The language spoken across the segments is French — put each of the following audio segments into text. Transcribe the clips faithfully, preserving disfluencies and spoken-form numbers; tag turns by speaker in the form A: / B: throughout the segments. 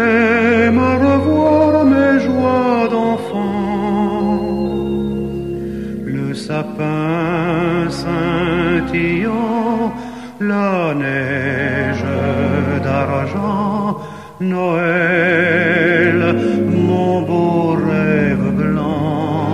A: j'aime à revoir mes joies d'enfant. Le sapin scintillant, la neige d'argent, Noël, mon beau rêve blanc.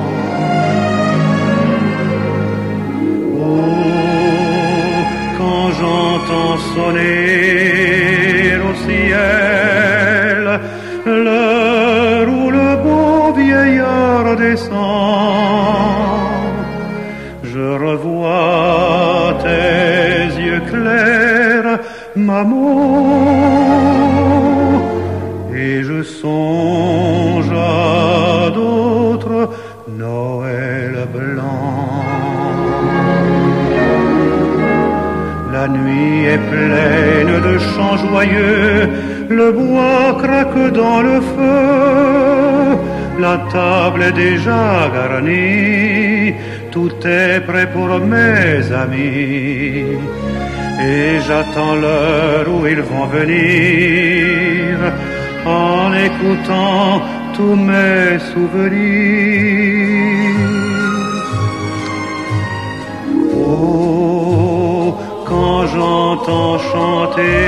A: Oh, quand j'entends sonner au ciel l'heure où le beau vieillard descend, je revois tes yeux clairs, maman, et je songe à d'autres Noël blancs. La nuit est pleine de chants joyeux, le bois craque dans le feu, la table est déjà garnie, tout est prêt pour mes amis. Et j'attends l'heure où ils vont venir, en écoutant tous mes souvenirs. Oh, quand j'entends chanter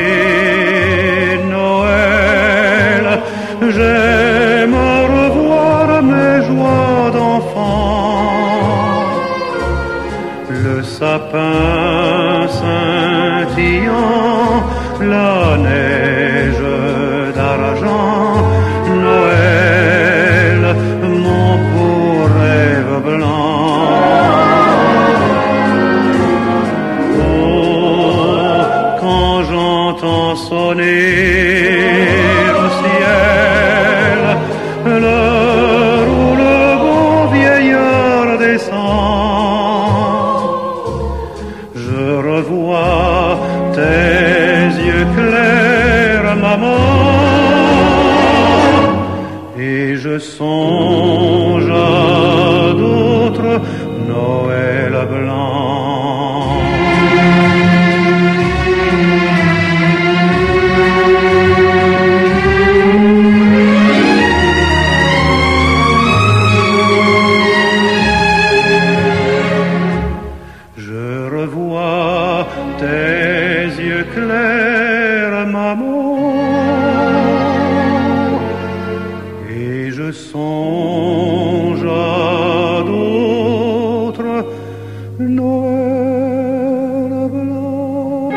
A: Noël, j'aime à revoir mes joies d'enfant. Le sapin scintillant, la neige d'argent, Noël, mon beau rêve blanc. Oh, quand j'entends sonner au ciel l'heure où le beau vieillard descend, je revois tes yeux clairs, maman, et je songe à d'autres Noël blancs. Je revois tes yeux clairs, maman, et je songe à d'autres Noël blancs.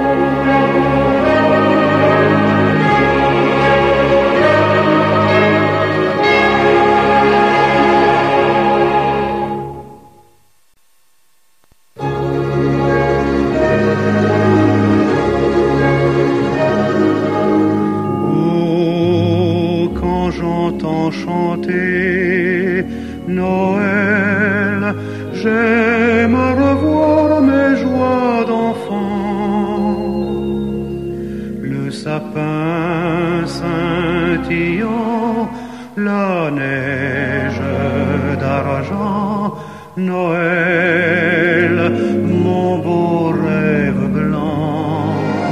A: J'entends chanter Noël, j'aime à revoir mes joies d'enfant. Le sapin scintillant, la neige d'argent, Noël, mon beau rêve blanc.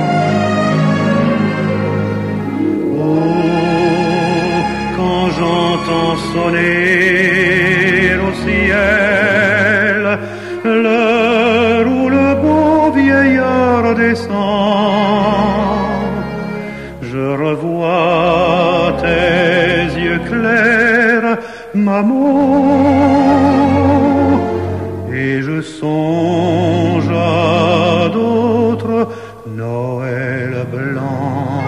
A: J'entends sonner au ciel l'heure où le beau vieillard descend, je revois tes yeux clairs, maman, et je songe à d'autres Noël blancs.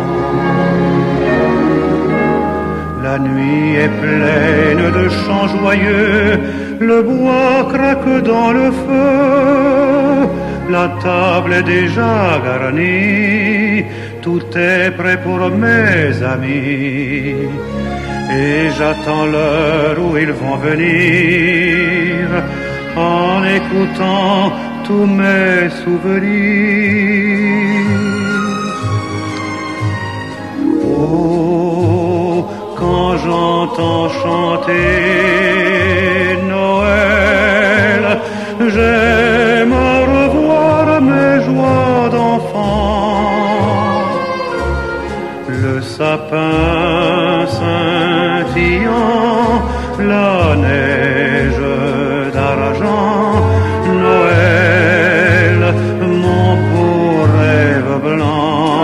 A: La nuit est pleine de chants joyeux, le bois craque dans le feu, la table est déjà garnie, tout est prêt pour mes amis. Et j'attends l'heure où ils vont venir, en écoutant tous mes souvenirs. Oh, quand j'entends chanter Noël, j'aime à revoir mes joies d'enfant. Le sapin scintillant, la neige d'argent, Noël, mon beau rêve blanc.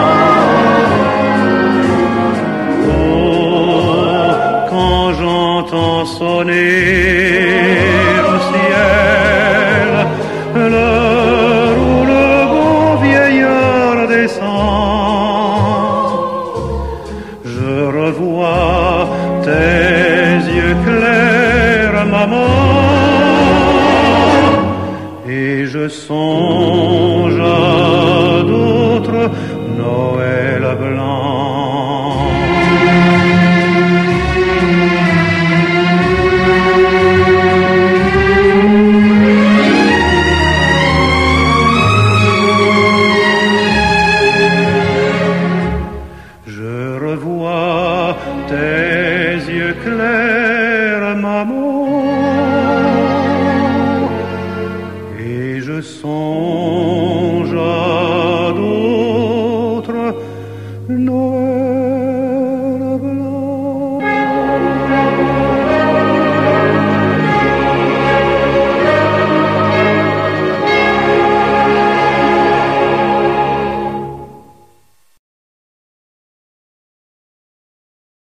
A: Oh, quand j'entends sonner au ciel l'heure où le bon vieillard descend, je revois tes yeux clairs, maman, et je songe